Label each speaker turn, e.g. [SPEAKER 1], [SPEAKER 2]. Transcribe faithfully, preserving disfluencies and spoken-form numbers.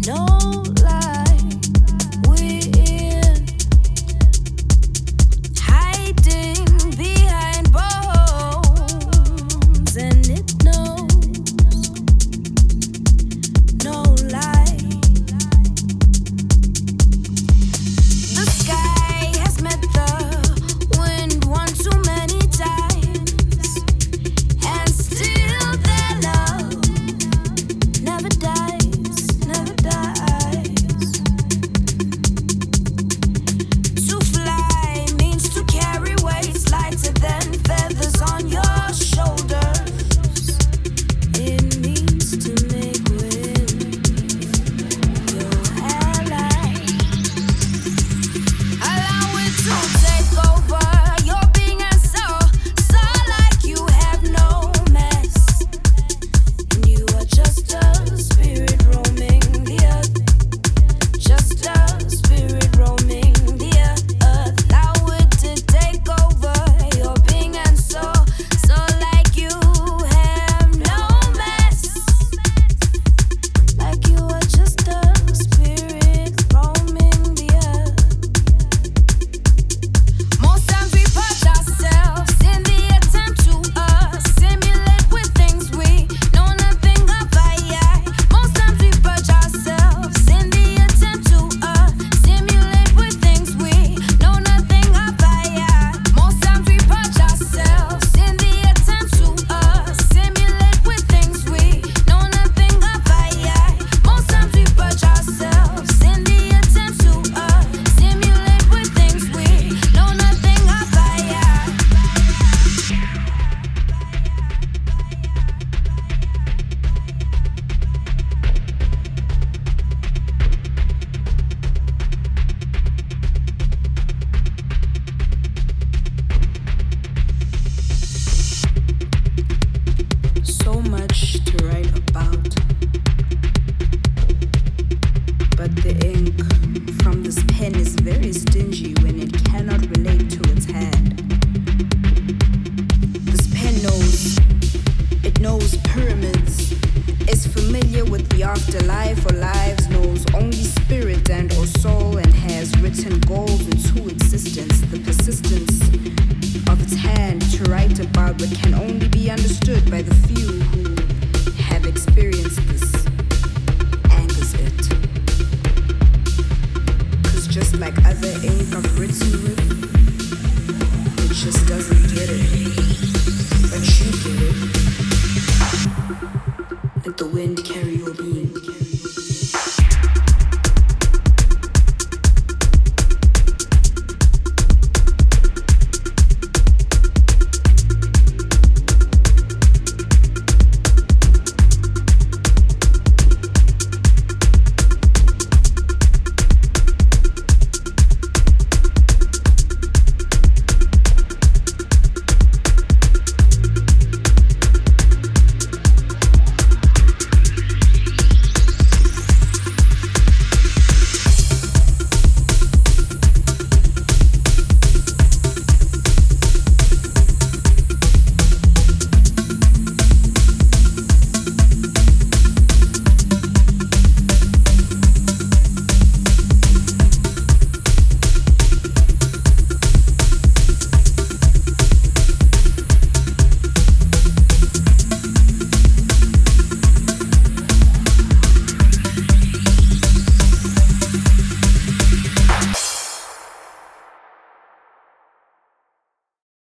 [SPEAKER 1] afterlife or lives, knows only spirit and or soul, and has written goals into existence, the persistence of its hand to write about what can only be understood by the few who have experienced this angers it. 'Cause just like other ink I've written with,